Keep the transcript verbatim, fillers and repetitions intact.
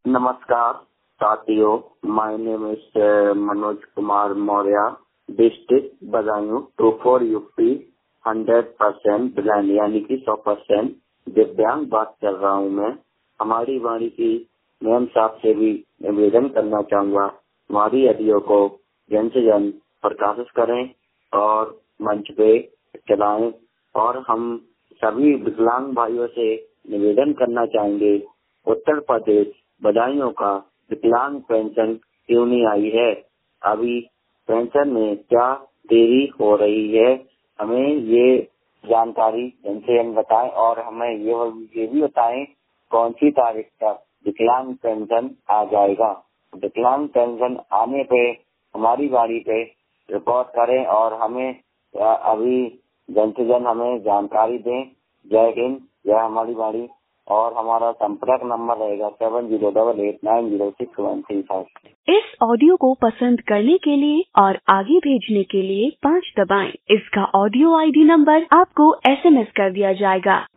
नमस्कार साथियों, my name is Manoj Kumar Maurya, district Badaun, two four UP, hundred percent blind यानी कि सौ परसेंट दिव्यांग बात कर रहा हूँ मैं। हमारी वाणी की मैम साहब से भी निवेदन करना चाहूँगा, हमारी ऑडियो को जन से जन प्रकाशित करें और मंच पे चलाएं। और हम सभी विकलांग भाइयों से निवेदन करना चाहेंगे, उत्तर प्रदेश बदायूं का विकलांग पेंशन क्यों नहीं आई है? अभी पेंशन में क्या देरी हो रही है? हमें ये जानकारी जन बताएं और हमें ये ये भी बताएं कौन सी तारीख तक विकलांग पेंशन आ जाएगा। विकलांग पेंशन आने पे हमारी बारी पे रिपोर्ट करें और हमें अभी जन से जन हमें जानकारी दें। जय हिंद, जय हमारी बारी। और हमारा संपर्क नंबर रहेगा seven zero double eight nine zero six one three five. इस ऑडियो को पसंद करने के लिए और आगे भेजने के लिए पाँच दबाएं। इसका ऑडियो आईडी नंबर आपको एसएमएस कर दिया जाएगा।